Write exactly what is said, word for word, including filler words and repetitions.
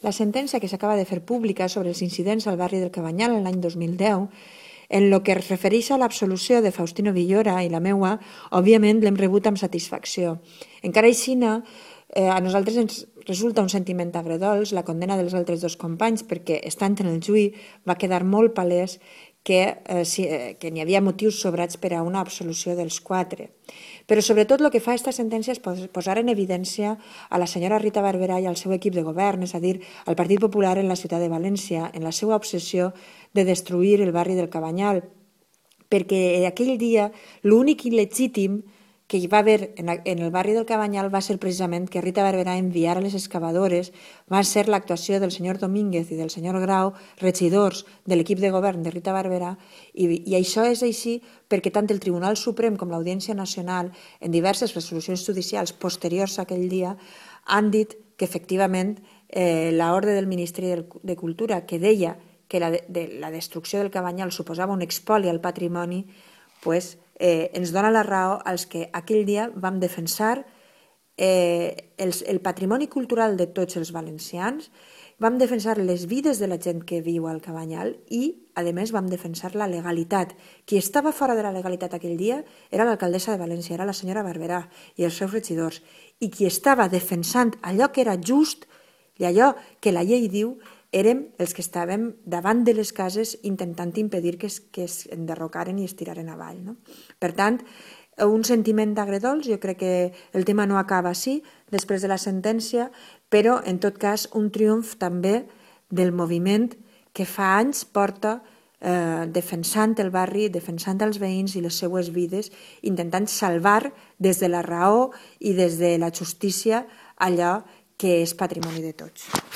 La sentència que s'acaba de fer pública sobre els incidents al barri del Cabanyal l'any dos mil deu, en el que es refereix a l'absolució de Faustino Villora i la meua, òbviament l'hem rebut amb satisfacció. Encara així, eh, a nosaltres ens resulta un sentiment agredolç la condena dels altres dos companys, perquè estant en el juí va quedar molt palès que, eh, si, eh, que n'hi havia motius sobrats per a una absolució dels quatre. Però sobretot el que fa aquesta sentència és posar en evidència a la senyora Rita Barberà i al seu equip de govern, és a dir, al Partit Popular en la ciutat de València, en la seva obsessió de destruir el barri del Cabanyal, perquè aquell dia l'únic il·legítim que hi va haver en el barri del Cabanyal va ser precisament que Rita Barberà enviara les excavadores, va ser l'actuació del senyor Domínguez i del senyor Grau, regidors de l'equip de govern de Rita Barberà, i, i això és així perquè tant el Tribunal Suprem com l'Audiència Nacional, en diverses resolucions judicials posteriors a aquell dia, han dit que efectivament eh, l'ordre del Ministeri de Cultura, que deia que la, de, de, la destrucció del Cabanyal suposava un expoli al patrimoni, pues, eh, ens dona la raó als que aquell dia vam defensar eh, el, el patrimoni cultural de tots els valencians, vam defensar les vides de la gent que viu al Cabanyal i, a més, vam defensar la legalitat. Qui estava fora de la legalitat aquell dia era l'alcaldessa de València, era la senyora Barberà i els seus regidors. I qui estava defensant allò que era just i allò que la llei diu érem els que estàvem davant de les cases intentant impedir que es, que es enderrocaren i es tiraren avall. No? Per tant, un sentiment d'agredolç, jo crec que el tema no acaba així, després de la sentència, però en tot cas un triomf també del moviment que fa anys porta eh, defensant el barri, defensant els veïns i les seues vides, intentant salvar des de la raó i des de la justícia allò que és patrimoni de tots.